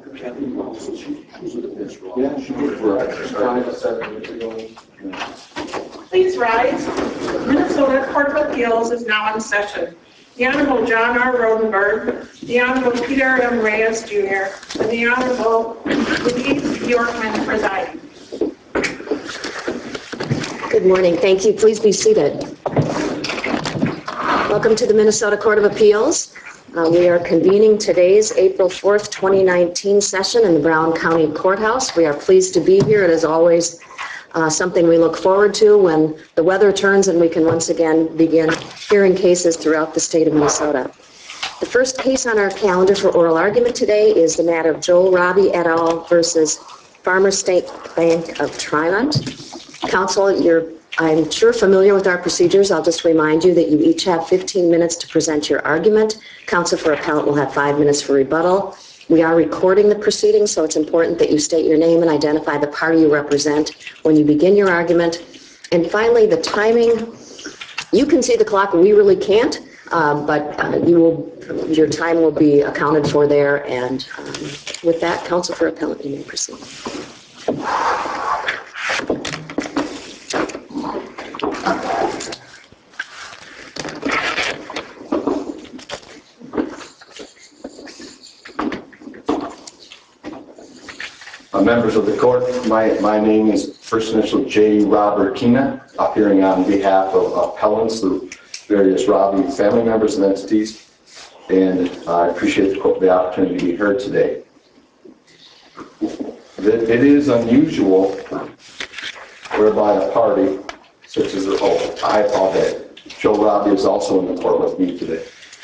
Please rise. Minnesota Court of Appeals is now in session. The Honorable John R. Rodenberg, the Honorable Peter M. Reyes Jr., and the Honorable Louise Bjorkman presiding. Good morning. Thank you. Please be seated. Welcome to the Minnesota Court of Appeals. We are convening today's April 4th, 2019 session in the Brown County Courthouse. We are pleased to be here. It is always something we look forward to when the weather turns and we can once again begin hearing cases throughout the state of Minnesota. The first case on our calendar for oral argument today is the matter of Joel Robbie et al. Versus Farmers State Bank of Trimont. Counsel, I'm sure familiar with our procedures. I'll just remind you that you each have 15 minutes to present your argument. Counsel for appellant will have 5 minutes for rebuttal. We are recording the proceedings, so it's important that you state your name and identify the party you represent when you begin your argument. And finally, the timing. You can see the clock, we really can't, but your time will be accounted for there. And with that, counsel for appellant, you may proceed. Members of the court, my name is first initial J. Robert Kina, appearing on behalf of appellants, the various Robbie family members and entities, and I appreciate the opportunity to be heard today. It is unusual whereby a party such as, I apologize, Joe Robbie is also in the court with me today.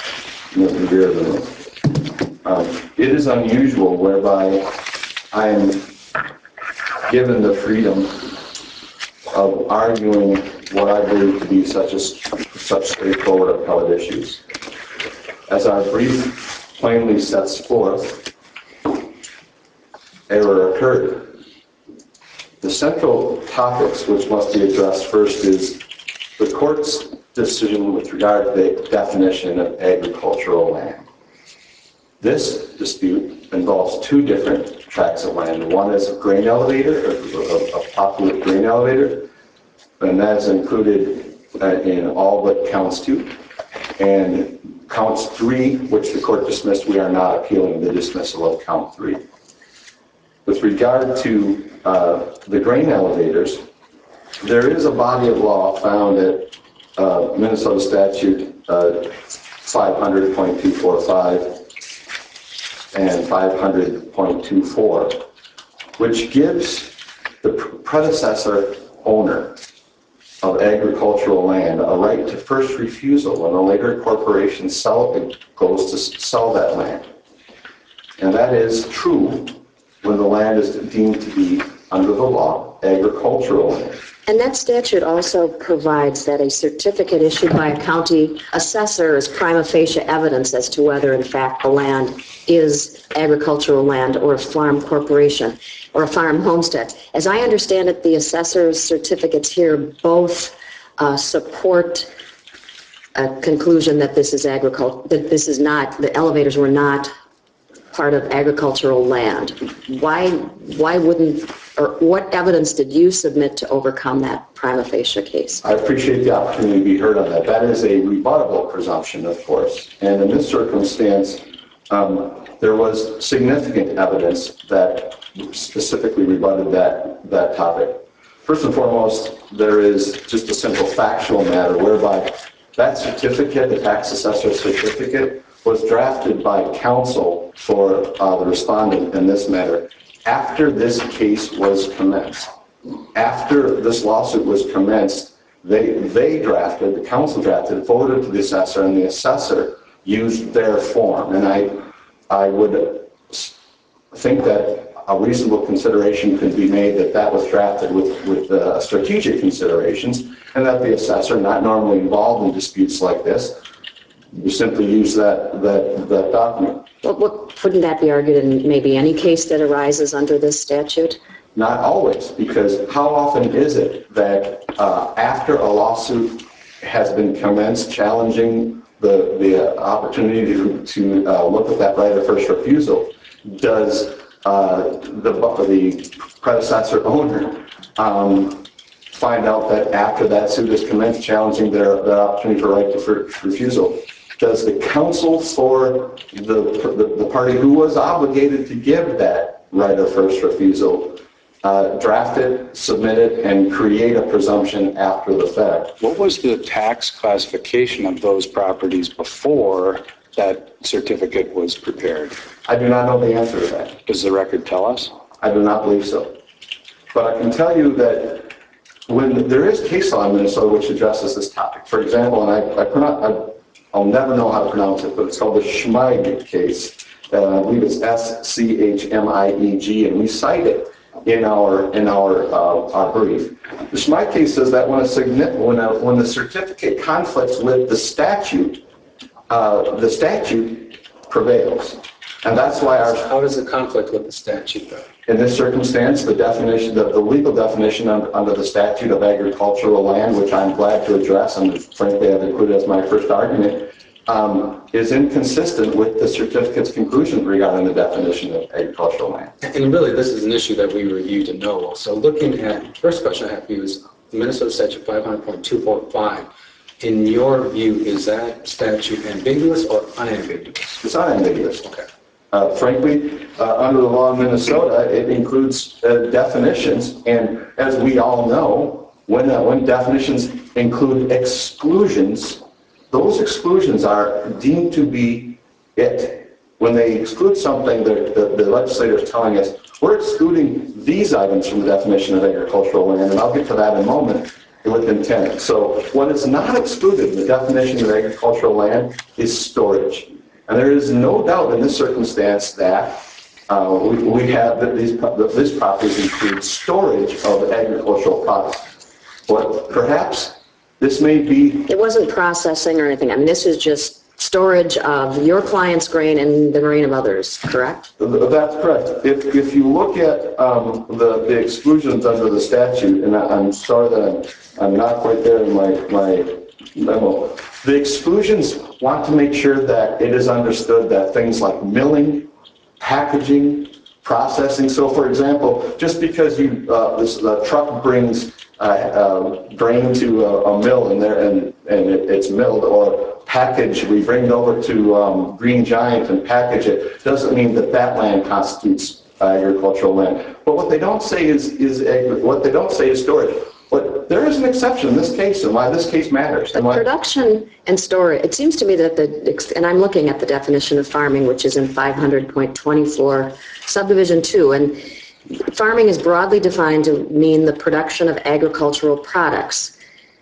It is unusual whereby I am given the freedom of arguing what I believe to be such straightforward appellate issues. As our brief plainly sets forth, error occurred. The central topics which must be addressed first is the court's decision with regard to the definition of agricultural land. This dispute involves two different tracts of land. One is a grain elevator, a popular grain elevator, and that is included in all but counts 2. And counts 3, which the court dismissed, we are not appealing the dismissal of count 3. With regard to the grain elevators, there is a body of law found at Minnesota Statute 500.245 and 500.24, which gives the predecessor owner of agricultural land a right to first refusal when a later corporation goes to sell that land. And that is true when the land is deemed to be, under the law, agricultural land. And that statute also provides that a certificate issued by a county assessor is prima facie evidence as to whether, in fact, the land is agricultural land or a farm corporation or a farm homestead. As I understand it, the assessor's certificates here both support a conclusion that this is the elevators were not part of agricultural land. Why wouldn't, or what evidence did you submit to overcome that prima facie case? I appreciate the opportunity to be heard on that. That is a rebuttable presumption, of course. And in this circumstance, there was significant evidence that specifically rebutted that topic. First and foremost, there is just a simple factual matter whereby that certificate, the tax assessor certificate, was drafted by counsel for the respondent in this matter after this case was commenced. After this lawsuit was commenced, they drafted, the counsel drafted, forwarded to the assessor, and the assessor used their form. And I would think that a reasonable consideration could be made that was drafted with strategic considerations, and that the assessor, not normally involved in disputes like this, you simply use that document. Well, wouldn't that be argued in maybe any case that arises under this statute? Not always, because how often is it that after a lawsuit has been commenced challenging the opportunity to look at that right of first refusal, does the predecessor owner find out that after that suit is commenced challenging their opportunity for right to refusal, does the counsel for the party who was obligated to give that right of first refusal draft it, submit it, and create a presumption after the fact? What was the tax classification of those properties before that certificate was prepared? I do not know the answer to that. Does the record tell us? I do not believe so. But I can tell you that when there is case law in Minnesota which addresses this topic, for example, and I'll never know how to pronounce it, but it's called the Schmeig case. I believe it's Schmieg, and we cite it in our brief. The Schmeig case says that when the certificate conflicts with the statute prevails. And that's why How does it conflict with the statute, though? in this circumstance, the definition, the legal definition under the statute of agricultural land, which I'm glad to address, and frankly I've included as my first argument, is inconsistent with the certificate's conclusion regarding the definition of agricultural land. And really, this is an issue that we review de novo. So looking at, first question I have for you is Minnesota Statute 500.245. In your view, is that statute ambiguous or unambiguous? It's unambiguous. Okay. Frankly, under the law in Minnesota, it includes definitions, and as we all know, when definitions include exclusions, those exclusions are deemed to be it. When they exclude something, the legislator is telling us, we're excluding these items from the definition of agricultural land, and I'll get to that in a moment, with intent. So what is not excluded in the definition of agricultural land is storage. And there is no doubt in this circumstance that we have that these properties include storage of agricultural products. But perhaps this may be... It wasn't processing or anything. I mean, this is just storage of your client's grain and the grain of others, correct? That's correct. If you look at the exclusions under the statute, and I'm sorry that I'm not quite there in my memo, the exclusions want to make sure that it is understood that things like milling, packaging, processing. So, for example, just because the truck brings grain to a mill and it's milled, or package, we bring it over to Green Giant and package it, doesn't mean that land constitutes agricultural land. But what they don't say is storage. But there is an exception in this case, and why this case matters. But production and storage, it seems to me that and I'm looking at the definition of farming, which is in 500.24, subdivision 2, and farming is broadly defined to mean the production of agricultural products.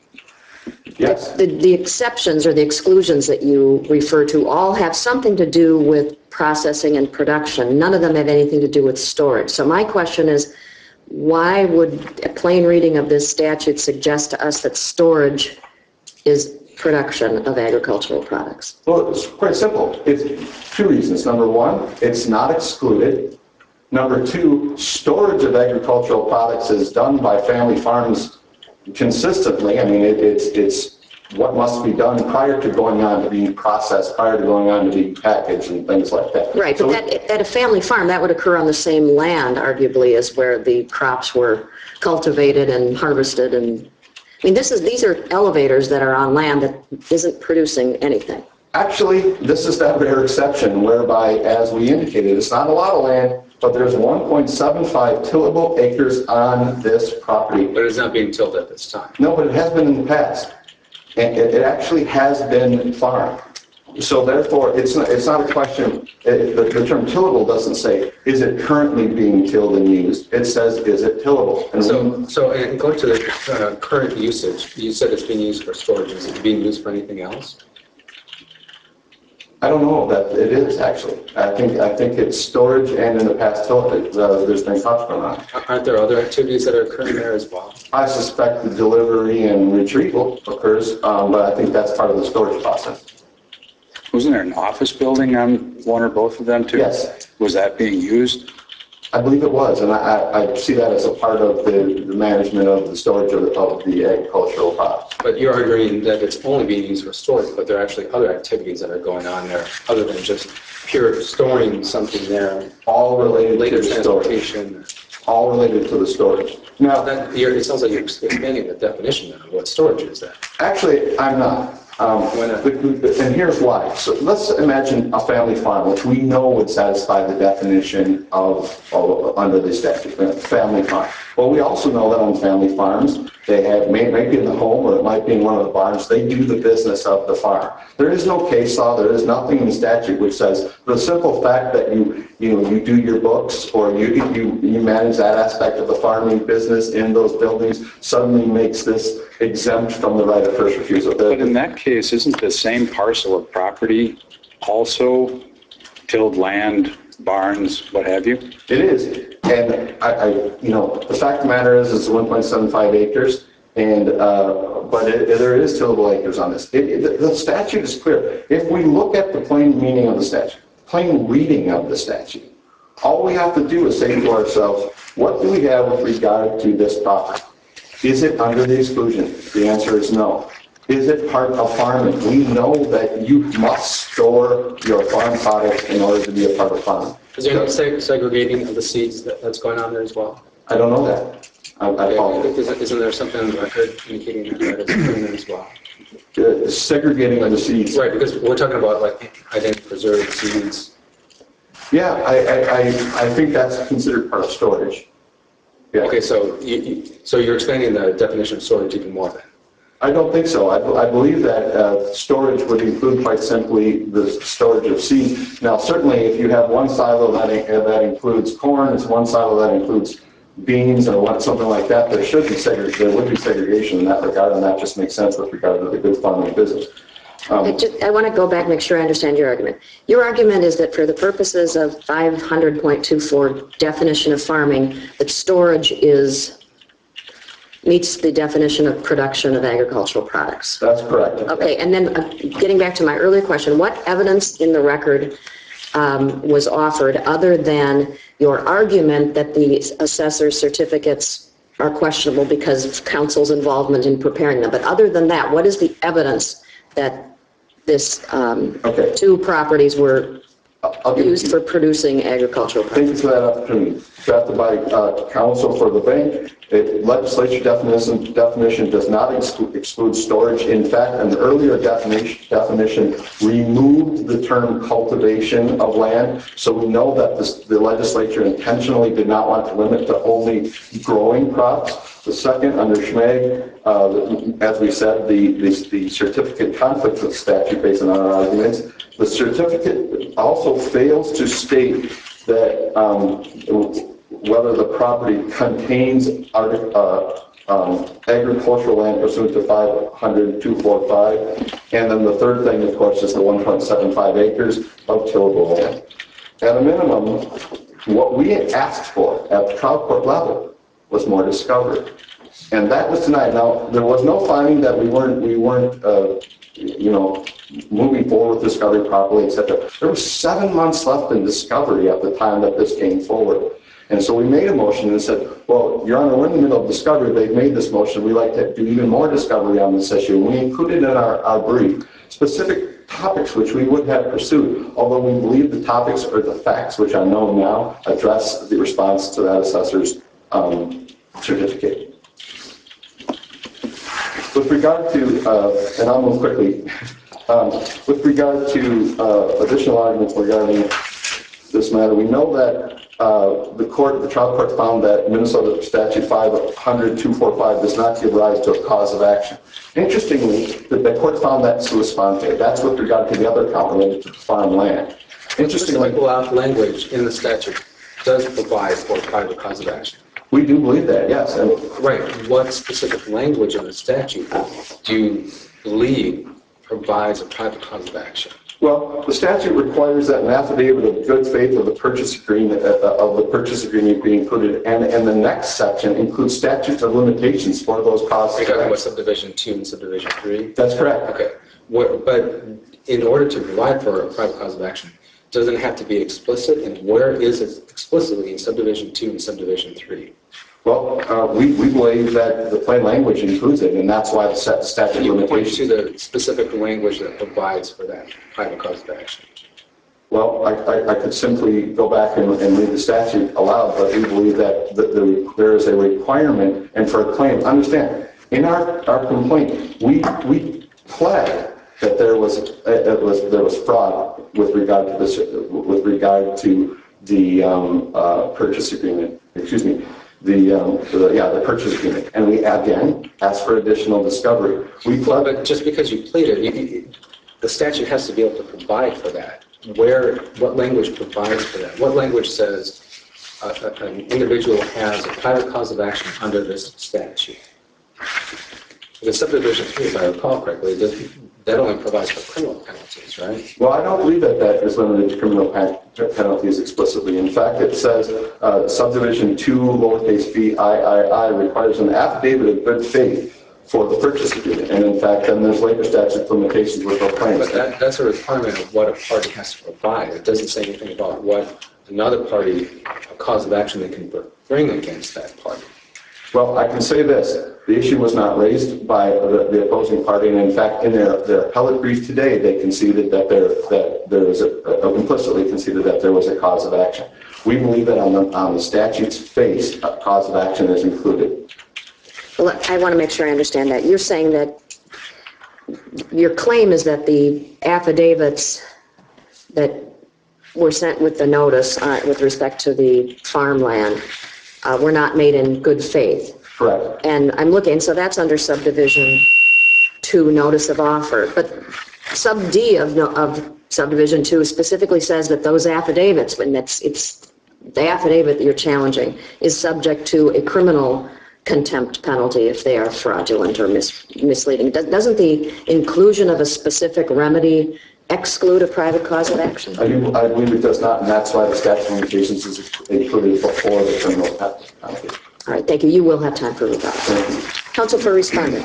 Yes. The exceptions or the exclusions that you refer to all have something to do with processing and production. None of them have anything to do with storage. So my question is, why would a plain reading of this statute suggest to us that storage is production of agricultural products? Well, it's quite simple. It's two reasons. Number one, it's not excluded. Number two, storage of agricultural products is done by family farms consistently. I mean, it's what must be done prior to going on to being processed, prior to going on to being packaged and things like that. Right, so but at a family farm, that would occur on the same land, arguably, as where the crops were cultivated and harvested. And I mean, these are elevators that are on land that isn't producing anything. Actually, this is that rare exception whereby, as we indicated, it's not a lot of land, but there's 1.75 tillable acres on this property. But it's not being tilled at this time. No, but it has been in the past. And it actually has been farmed. So therefore, it's not a question, the term tillable doesn't say, is it currently being tilled and used? It says, is it tillable? And so going to the current usage, you said it's being used for storage. Is it being used for anything else? I don't know that it is, actually. I think it's storage, and in the past, there's been crops going on. Aren't there other activities that are occurring there as well? I suspect the delivery and retrieval occurs, but I think that's part of the storage process. Wasn't there an office building on one or both of them too? Yes. Was that being used? I believe it was, and I see that as a part of the management of the storage of the agricultural products. But you're arguing that it's only being used for storage, but there are actually other activities that are going on there other than just pure storing something there. All related Later to the storage. transportation. All related to the storage. Now, It sounds like you're expanding the definition of what storage is then. actually, I'm not. Why not? And here's why. So let's imagine a family farm, which we know would satisfy the definition of under the statute, family farm. Well, we also know that on family farms, they have, might be in the home or it might be in one of the barns, they do the business of the farm. There is no case law, there is nothing in the statute which says the simple fact that you do your books or you manage that aspect of the farming business in those buildings suddenly makes this exempt from the right of first refusal. But in that case, isn't the same parcel of property also tilled land, barns, what have you? It is, and the fact of the matter is it's 1.75 acres, and but there is tillable acres on this. The statute is clear. If we look at the plain meaning of the statute, plain reading of the statute, all we have to do is say to ourselves, what do we have with regard to this property? Is it under the exclusion? The answer is no. Is it part of farming? We know that you must store your farm products in order to be a part of farming. Is there no segregating of the seeds that's going on there as well? I don't know that. I apologize. Isn't there something on the record indicating that is occurring there as well? Segregating of the seeds. Right, because we're talking about like identity preserved seeds. Yeah, I think that's considered part of storage. Yeah. Okay, so you're expanding the definition of storage even more then? I don't think so. I believe that storage would include quite simply the storage of seeds. Now, certainly if you have one silo that includes corn, it's one silo that includes beans or something like that, there would be segregation in that regard, and that just makes sense with regard to the good farming business. I want to go back and make sure I understand your argument. Your argument is that for the purposes of 500.24 definition of farming, that storage meets the definition of production of agricultural products. That's correct. Okay, and then getting back to my earlier question, what evidence in the record was offered other than your argument that the assessor's certificates are questionable because of council's involvement in preparing them? But other than that, what is the evidence that this two properties were used for producing agricultural products? Thank you for that opportunity. Drafted by counsel for the bank, legislature definition does not exclude storage. In fact, an earlier definition removed the term cultivation of land. So we know that the legislature intentionally did not want to limit to only growing crops. The second, under Schmag, as we said, the certificate conflicts with statute based on our arguments. The certificate also fails to state that whether the property contains agricultural land pursuant to 500.245, and then the third thing, of course, is the 1.75 acres of tillable land. At a minimum, what we had asked for at the trial court level was more discovery, and that was denied. Now, there was no finding that we weren't moving forward with discovery properly, etc. There was 7 months left in discovery at the time that this came forward. And so we made a motion and said, well, Your Honor, we're in the middle of discovery. They've made this motion. We'd like to do even more discovery on this issue. And we included in our brief specific topics which we would have pursued, although we believe the topics or the facts, which I know now, address the response to that assessor's certificate. With regard to, and I'll move quickly, with regard to additional arguments regarding this matter, we know that the trial court found that Minnesota Statute 500.245 does not give rise to a cause of action. Interestingly, the court found that sua sponte. That's with regard to the other count related to farm land. Interestingly, language in the statute does provide for a private cause of action. We do believe that, yes. And right. What specific language in the statute do you believe provides a private cause of action? Well, the statute requires that an affidavit of good faith of the purchase agreement be included, and the next section includes statutes of limitations for those costs. You're talking about subdivision 2 and subdivision 3? That's correct. Okay. But in order to provide for a private cause of action, doesn't have to be explicit, and where is it explicitly in subdivision 2 and subdivision 3? Well, we believe that the plain language includes it, and that's why the statute of Can you point to limitations. the specific language that provides for that private cause of action? Well, I could simply go back and read the statute aloud, but we believe that there is a requirement, and for a claim, understand, in our complaint, we pled that there was fraud with regard to this, with regard to the purchase agreement. Excuse me, the purchase agreement, and we again asked for additional discovery. We pled. But just because you pleaded, the statute has to be able to provide for that. What language provides for that? What language says an individual has a private cause of action under this statute? The subdivision 3, if I recall correctly, that only provides for criminal penalties, right? Well, I don't believe that is limited to criminal penalties explicitly. In fact, it says subdivision 2, lowercase b, I requires an affidavit of good faith for the purchase agreement. And in fact, then there's later statute limitations with those claims. But that's a requirement of what a party has to provide. It doesn't say anything about what another party, a cause of action they can bring against that party. Well, I can say this. The issue was not raised by the opposing party, and in fact, in their appellate brief today, they conceded that there was implicitly conceded that there was a cause of action. We believe that on the statute's face, a cause of action is included. Well, I want to make sure I understand that. You're saying that your claim is that the affidavits that were sent with the notice with respect to the farmland were not made in good faith. Correct. And I'm looking, so that's under subdivision 2, notice of offer. But sub D of subdivision 2 specifically says that those affidavits, when it's the affidavit that you're challenging, is subject to a criminal contempt penalty if they are fraudulent or misleading. Doesn't the inclusion of a specific remedy exclude a private cause of action? I believe it does not, and that's why the statute of limitations is included before the criminal penalty. All right, thank you. You will have time for rebuttal. Counsel for respondent.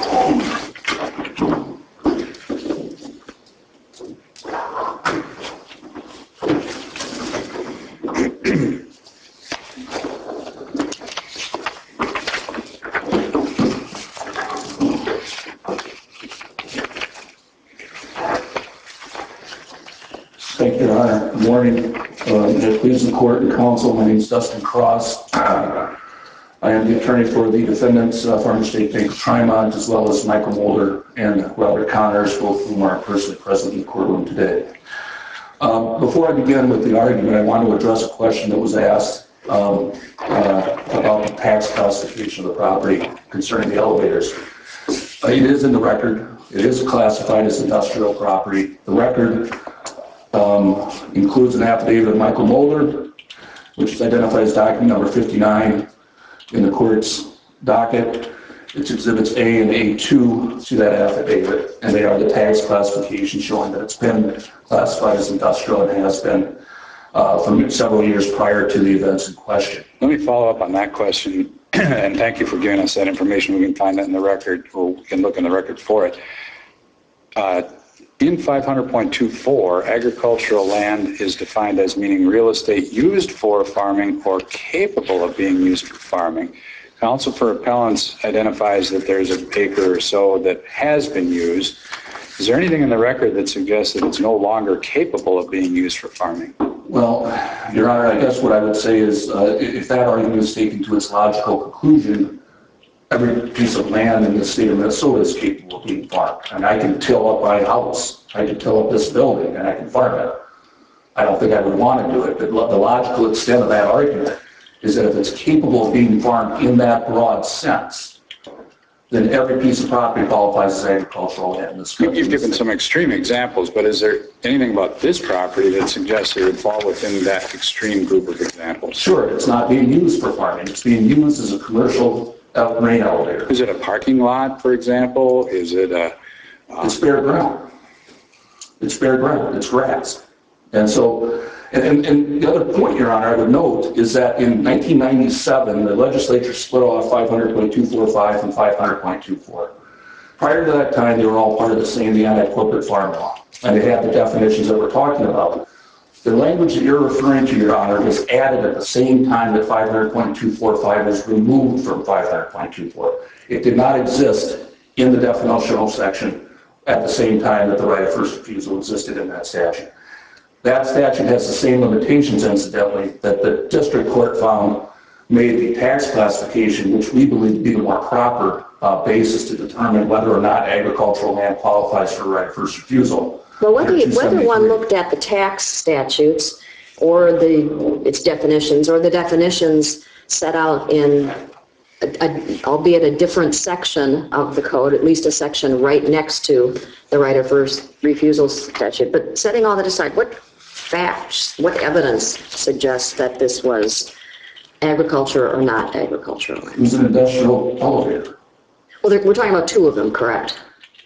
Thank you, Your Honor. Good morning. May it please the court and counsel, my name is Dustin Cross. I am the attorney for the defendants, Farmer State Bank of Trimont, as well as Michael Mulder and Robert Connors, both of whom are personally present in the courtroom today. Before I begin with the argument, I want to address a question that was asked about the tax classification of the property concerning the elevators. It is in the record. It is classified as industrial property. The record includes an affidavit of Michael Mulder, which is identified as document number 59 in the court's docket. It's exhibits A and A2 to that affidavit, and they are the tax classification showing that it's been classified as industrial and has been for several years prior to the events in question. Let me follow up on that question, and thank you for giving us that information. We can find that in the record, or we can look in the record for it. In 500.24, agricultural land is defined as meaning real estate used for farming or capable of being used for farming. Counsel for Appellants identifies that there's an acre or so that has been used. Is there anything in the record that suggests that it's no longer capable of being used for farming? Well, Your Honor, I guess what I would say is if that argument is taken to its logical conclusion, every piece of land in the state of Minnesota is capable of being farmed. And I can till up my house, I can till up this building, and I can farm it. I don't think I would want to do it, but the logical extent of that argument is that if it's capable of being farmed in that broad sense, then every piece of property qualifies as agricultural land in this country. You've given some extreme examples, but is there anything about this property that suggests it would fall within that extreme group of examples? Sure, it's not being used for farming. It's being used as a commercial grain elevator. Is it a parking lot, for example? Is it a... It's bare ground. It's bare ground. It's grass. And so, and the other point, Your Honor, I would note is that in 1997, the legislature split off 500.245 and 500.24. Prior to that time, they were all part of the same, the anti-corporate farm law. And they had the definitions that we're talking about. The language that you're referring to, Your Honor, was added at the same time that 500.245 was removed from 500.24. It did not exist in the definitional section at the same time that the right of first refusal existed in that statute. That statute has the same limitations, incidentally, that the district court found made the tax classification, which we believe to be the more proper basis to determine whether or not agricultural land qualifies for right of first refusal. Well, whether one looked at the tax statutes or its definitions, or the definitions set out in, albeit a different section of the code, at least a section right next to the right of first refusal statute. But setting all that aside, what facts, what evidence suggests that this was agriculture or not agricultural land? It was an industrial elevator. Well, we're talking about two of them, correct?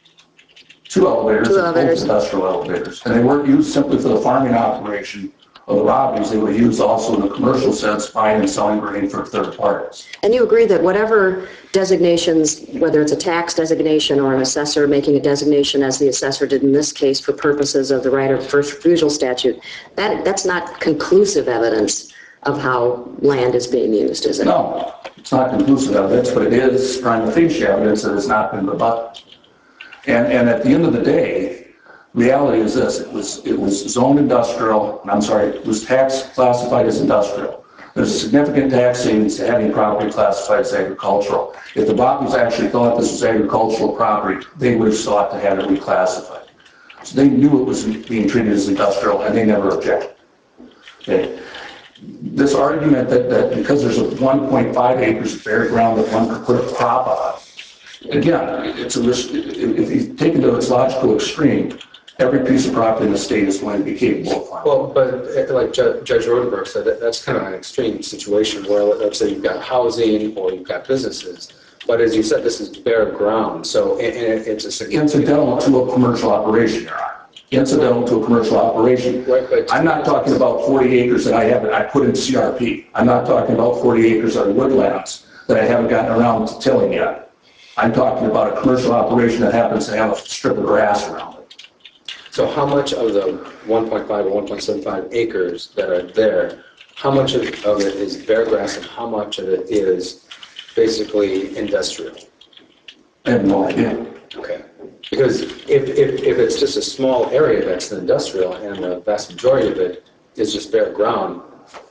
Two elevators, Two elevators. both industrial elevators. And they weren't used simply for the farming operation of the Robbies. They were used also in the commercial sense, buying and selling grain for third parties. And you agree that whatever designations, whether it's a tax designation or an assessor making a designation as the assessor did in this case for purposes of the right of first refusal statute, that's not conclusive evidence of how land is being used, is it? No, it's not conclusive evidence, but it is prima facie evidence that has not been rebutted. And at the end of the day, reality is this: it was zoned industrial. It was tax classified as industrial. There's a significant tax savings to having property classified as agricultural. If the Robbies actually thought this was agricultural property, they would have sought to have it reclassified. So they knew it was being treated as industrial, and they never objected. Okay. This argument that because there's 1.5 acres of bare ground that one could put a crop on, again, it's a risk. If you take it to its logical extreme, every piece of property in the state is going to be capable of farming. Well, but like Judge Rodenberg said, that's kind of an extreme situation where, let's say you've got housing or you've got businesses, but as you said, this is bare ground, so it's a significant... Incidental to a commercial operation, Your Honor. Incidental to a commercial operation. Right, but I'm not talking about 40 acres that I put in CRP. I'm not talking about 40 acres of woodlands that I haven't gotten around to tilling yet. I'm talking about a commercial operation that happens to have a strip of grass around it. So how much of the 1.5 or 1.75 acres that are there, how much of it is bare grass and how much of it is basically industrial? I have no idea. Okay. Because if it's just a small area that's industrial and the vast majority of it is just bare ground...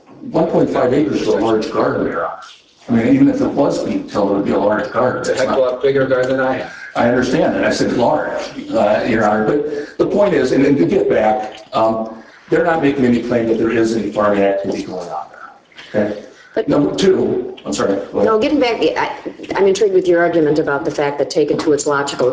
1.5 acres is a large garden, Your Honor. I mean, even if it was being tilled, it would be a large garden. It's a heck of a lot bigger garden than I have. I understand that. I said large, Your Honor. But the point is, and to get back, they're not making any claim that there is any farming activity going on there. Okay? But Number two, I'm sorry. Go ahead. no, getting back, I'm intrigued with your argument about the fact that taken to its logical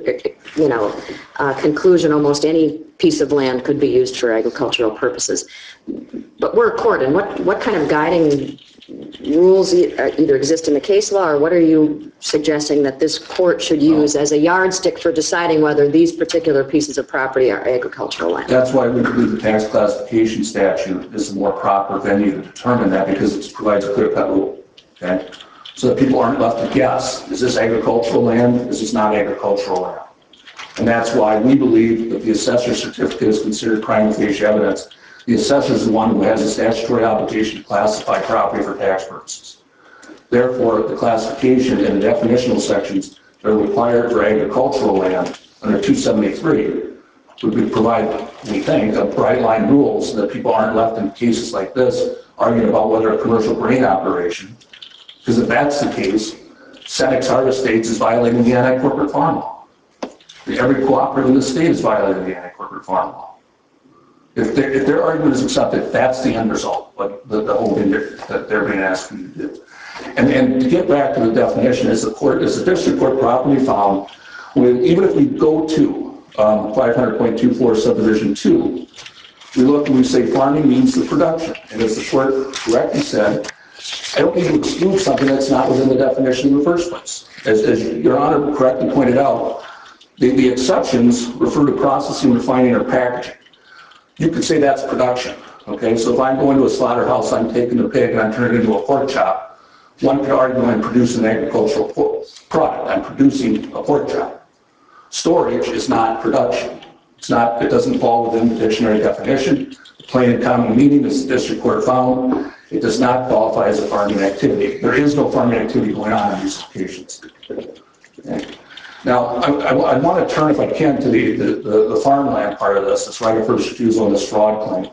conclusion, almost any piece of land could be used for agricultural purposes. But we're a court, and what kind of guiding rules either exist in the case law, or what are you suggesting that this court should use as a yardstick for deciding whether these particular pieces of property are agricultural land? That's why we believe the tax classification statute is the more proper venue to determine that, because it provides a clear-cut rule. Okay? So that people aren't left to guess, is this agricultural land, is this not agricultural land? And that's why we believe that the assessor's certificate is considered prima facie evidence. The assessor is the one who has a statutory obligation to classify property for tax purposes. Therefore, the classification and the definitional sections that are required for agricultural land under 273 would provide, we think, a bright line rules so that people aren't left in cases like this arguing about whether a commercial grain operation, because if that's the case, Senex Harvest States is violating the anti-corporate farm law. Every cooperative in the state is violating the anti-corporate farm law. If their argument is accepted, that's the end result, but the whole thing that they're being asked to do. And to get back to the definition, as the district court properly found, even if we go to 500.24 subdivision 2, we look and we say farming means the production. And as the court correctly said, I don't need to exclude something that's not within the definition in the first place. As Your Honor correctly pointed out, the exceptions refer to processing, refining, or packaging. You could say that's production, okay? So if I'm going to a slaughterhouse, I'm taking the pig and I'm turning it into a pork chop, one could argue I'm producing an agricultural product. I'm producing a pork chop. Storage is not production. It doesn't fall within the dictionary definition. Plain and common meaning, as the district court found, it does not qualify as a farming activity. There is no farming activity going on these occasions. Okay. Now, I want to turn, if I can, to the farmland part of this, this right of first refusal and this fraud claim.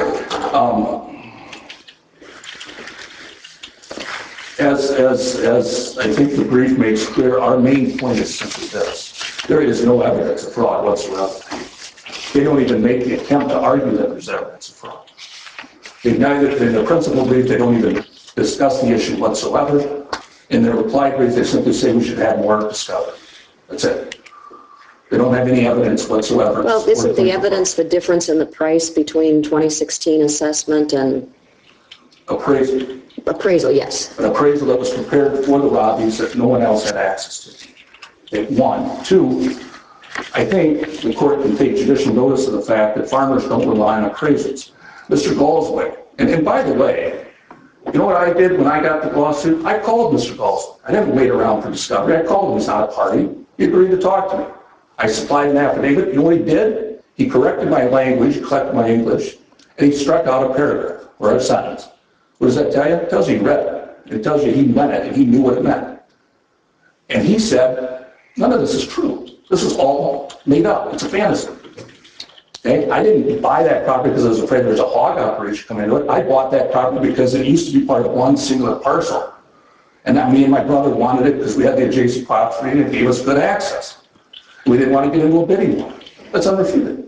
As I think the brief makes clear, our main point is simply this. There is no evidence of fraud whatsoever. They don't even make the attempt to argue that there's evidence of fraud. In the principal brief, they don't even discuss the issue whatsoever. In their reply brief, they simply say we should have more discovery. That's it. They don't have any evidence whatsoever. Well, isn't the evidence the difference in the price between 2016 assessment and Appraisal. appraisal? Yes. An appraisal that was prepared for the Robbies that no one else had access to. One. Two, I think the court can take judicial notice of the fact that farmers don't rely on appraisals. Mr. Galswick, and by the way, you know what I did when I got the lawsuit? I called Mr. Galswick. I didn't wait around for discovery. I called him. He's not a party. He agreed to talk to me. I supplied an affidavit. You know what he did? He corrected my language, corrected my English, and he struck out a paragraph or a sentence. What does that tell you? It tells you he read it. It tells you he meant it and he knew what it meant. And he said, none of this is true. This is all made up. It's a fantasy. Okay? I didn't buy that property because I was afraid there was a hog operation coming into it. I bought that property because it used to be part of one singular parcel. And that me and my brother wanted it because we had the adjacent property and it gave us good access. We didn't want to get into a bidding war. That's unrefuted.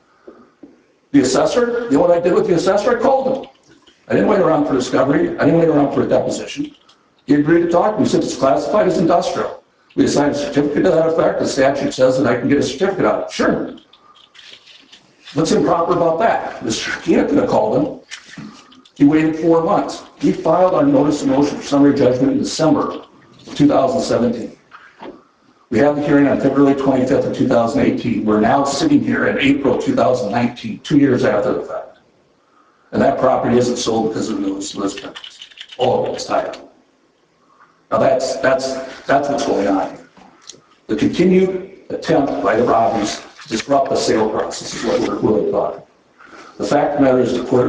The assessor, you know what I did with the assessor? I called him. I didn't wait around for discovery. I didn't wait around for a deposition. He agreed to talk to me. He said it's classified as industrial. We assigned a certificate to that effect. The statute says that I can get a certificate on it. Sure. What's improper about that? Mr. Keenan could have called him. He waited 4 months. He filed our notice of motion for summary judgment in December of 2017. We had the hearing on February 25th of 2018. We're now sitting here in April 2019, 2 years after the fact. And that property isn't sold because of the notice of list purchase. All of it's tied up. Now that's what's going on here. The continued attempt by the Robbies to disrupt the sale process is what we're really about. The fact of the matter is the court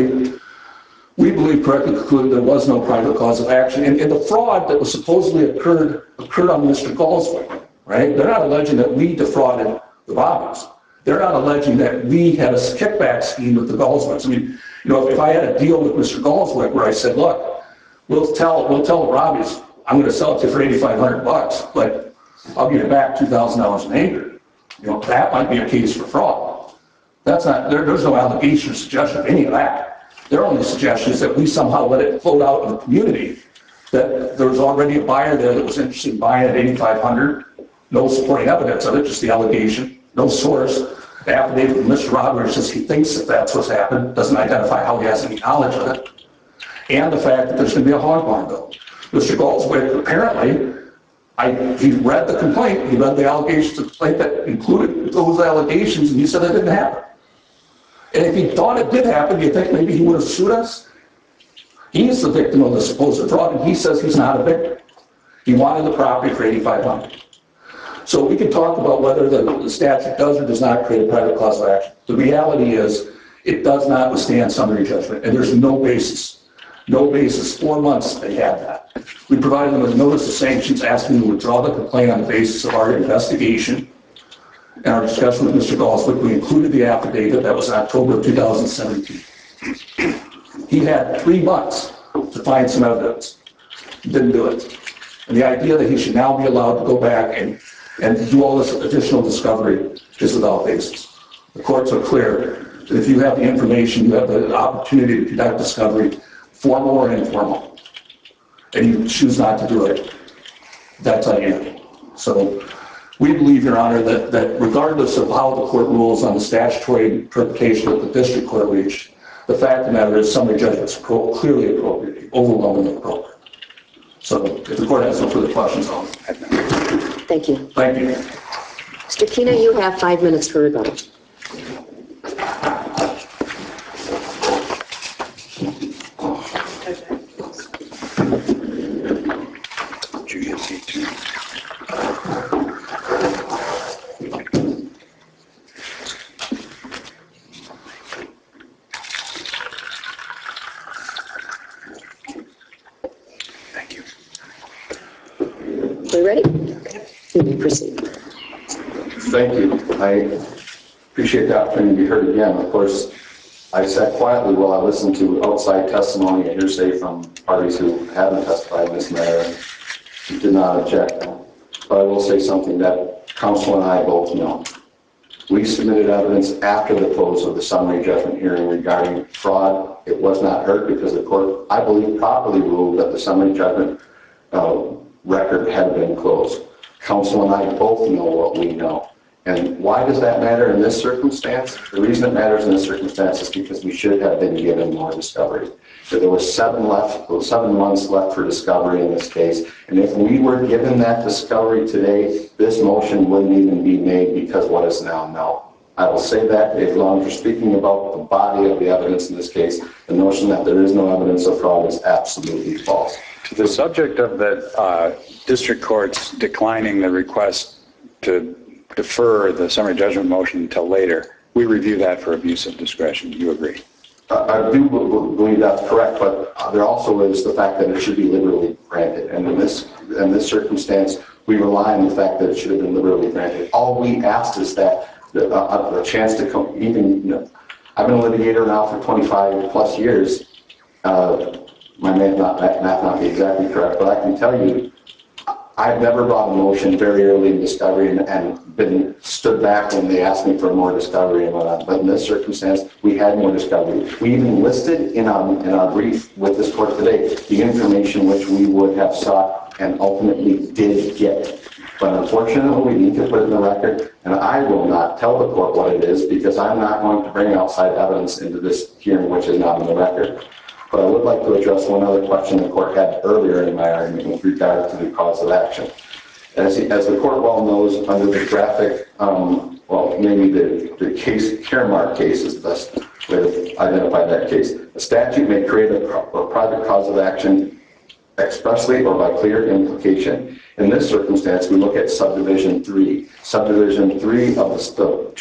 we believe correctly concluded there was no private cause of action. And the fraud that was supposedly occurred on Mr. Galswick, right? They're not alleging that we defrauded the Robbies. They're not alleging that we had a kickback scheme with the Galswicks. I mean, you know, if I had a deal with Mr. Galswick where I said, look, we'll tell the Robbies, I'm going to sell it to you for $8,500, but I'll give you back $2,000 in anger. You know, that might be a case for fraud. That's not, there's no allegation or suggestion of any of that. Their only suggestion is that we somehow let it float out in the community that there was already a buyer there that was interested in buying at $8,500. No supporting evidence of it, just the allegation. No source. The affidavit from Mr. Roberts says he thinks that that's what's happened. Doesn't identify how he has any knowledge of it. And the fact that there's going to be a hog barn built. Mr. Galswick, apparently, he read the complaint. He read the allegations of the complaint that included those allegations, and he said it didn't happen. And if he thought it did happen, do you think maybe he would have sued us? He's the victim of the supposed fraud, and he says he's not a victim. He wanted the property for $8,500. So we can talk about whether the statute does or does not create a private cause of action. The reality is it does not withstand summary judgment, and there's no basis. No basis. 4 months they had that. We provided them with a notice of sanctions asking them to withdraw the complaint on the basis of our investigation. And our discussion with Mr. Galswick, we included the affidavit. That was in October of 2017. He had 3 months to find some evidence. Didn't do it. And the idea that he should now be allowed to go back and do all this additional discovery is without basis. The courts are clear that if you have the information, you have the opportunity to conduct discovery, formal or informal, and you choose not to do it, that's on you. So we believe, Your Honor, that regardless of how the court rules on the statutory interpretation that the district court reached, the fact of the matter is summary judgment is clearly appropriate, overwhelmingly appropriate. So if the court has no further questions, I'll end there. Thank you. Thank you. Mr. Keenan, you have 5 minutes for rebuttal. Thank you. We ready? Okay. You may proceed. Thank you. I appreciate the opportunity to be heard again. Of course, I sat quietly while I listened to outside testimony and hearsay from parties who haven't testified in this matter and did not object. But I will say something that counsel and I both know. We submitted evidence after the close of the summary judgment hearing regarding fraud. It was not heard because the court, I believe, properly ruled that the summary judgment record had been closed. Counsel and I both know what we know. And why does that matter in this circumstance? The reason it matters in this circumstance is because we should have been given more discovery. So there was 7 months left for discovery in this case. And if we were given that discovery today, this motion wouldn't even be made because what is now no. I will say that as long as we're speaking about the body of the evidence in this case, the notion that there is no evidence of fraud is absolutely false. To the subject of the district courts declining the request to defer the summary judgment motion until later, we review that for abuse of discretion. Do you agree? I do believe that's correct, but there also is the fact that it should be liberally granted. And in this circumstance, we rely on the fact that it should have been liberally granted. All we asked is that a chance to come, even, I've been a litigator now for 25 plus years. My math not be exactly correct, but I can tell you, I've never brought a motion very early in discovery and been stood back when they asked me for more discovery and whatnot. But in this circumstance, we had more discovery. We even listed in our brief with this court today the information which we would have sought and ultimately did get. But unfortunately, we need to put it in the record, and I will not tell the court what it is because I'm not going to bring outside evidence into this hearing which is not in the record. But I would like to address one other question the court had earlier in my argument with regard to the cause of action. As the court well knows, under the graphic, maybe the case, Caremark case is the best way to identify that case. A statute may create a private cause of action expressly or by clear implication. In this circumstance, we look at subdivision 3. Subdivision 3 of the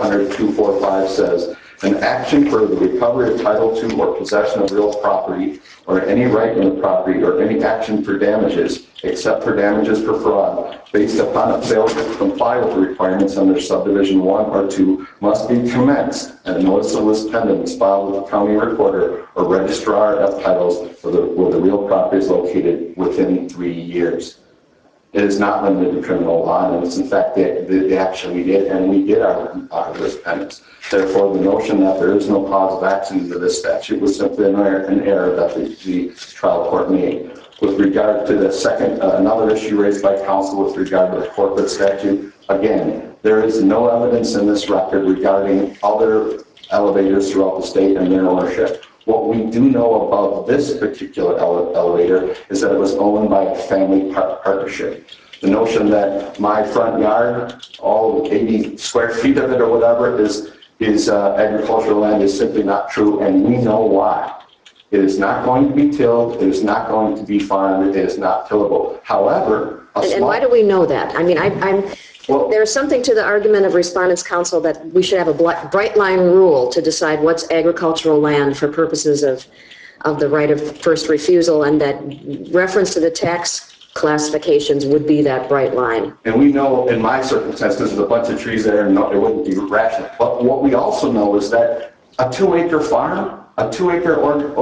500-245 says, an action for the recovery of title to or possession of real property or any right in the property or any action for damages, except for damages for fraud, based upon a failure to comply with the requirements under subdivision 1 or 2 must be commenced and a notice of lis pendens filed with the county recorder or registrar of titles where the real property is located within 3 years. It is not limited to criminal law, and it's in fact the action we did, and we did our lis pendens. Therefore, the notion that there is no cause of action under this statute was simply an error that the trial court made. With regard to the second, another issue raised by counsel with regard to the corporate statute, again, there is no evidence in this record regarding other elevators throughout the state and their ownership. What we do know about this particular elevator is that it was owned by a family partnership. The notion that my front yard, all 80 square feet of it or whatever, is agricultural land is simply not true, and we know why. It is not going to be tilled, it is not going to be farmed, it is not tillable. However, and why do we know that? I mean, there's something to the argument of Respondents' Counsel that we should have a bright line rule to decide what's agricultural land for purposes of the right of first refusal, and that reference to the tax classifications would be that bright line. And we know in my circumstance, there's a bunch of trees there and no, it wouldn't be rational. But what we also know is that a 2-acre farm, a 2-acre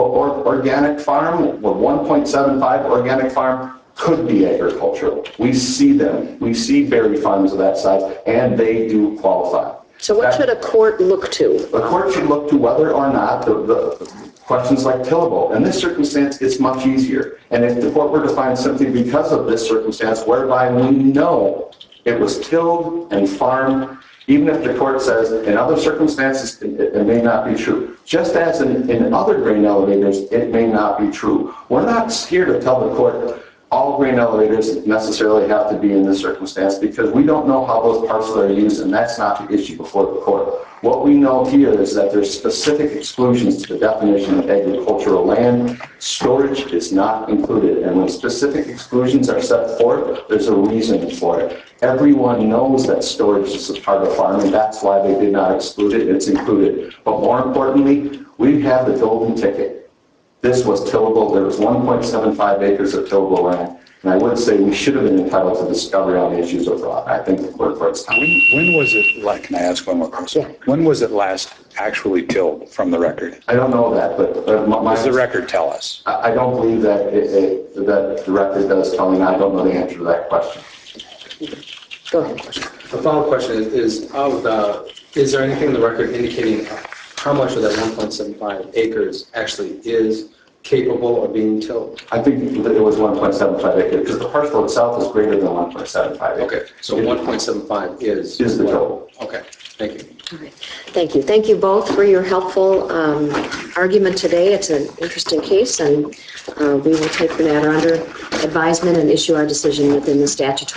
organic farm, or 1.75 organic farm, could be agricultural. We see them. We see berry farms of that size, and they do qualify. So what should a court look to? A court should look to whether or not the questions like tillable. In this circumstance, it's much easier. And if the court were to find something because of this circumstance whereby we know it was tilled and farmed, even if the court says in other circumstances it may not be true. Just as in other grain elevators, it may not be true. We're not here to tell the court all grain elevators necessarily have to be in this circumstance because we don't know how those parcels are used, and that's not the issue before the court. What we know here is that there's specific exclusions to the definition of agricultural land. Storage is not included, and when specific exclusions are set forth, there's a reason for it. Everyone knows that storage is a part of farming. That's why they did not exclude it. It's included. But more importantly, we have the golden ticket. this was tillable. There was 1.75 acres of tillable land. And I would say we should have been entitled to discovery on the issues of fraud. I think the court for its time. When was it, like, can I ask one more question? Yeah. When was it last actually tilled from the record? I don't know that, but Does the record tell us? I don't believe that that the record does tell me, and I don't know the answer to that question. Go ahead. The follow-up question is there anything in the record indicating how much of that 1.75 acres actually is capable of being tilled? I think that it was 1.75 acres, because the parcel itself is greater than 1.75 acres. Okay, so 1.75 is... Is the total. Okay, thank you. All right. Thank you. Thank you both for your helpful argument today. It's an interesting case, and we will take the matter under advisement and issue our decision within the statutory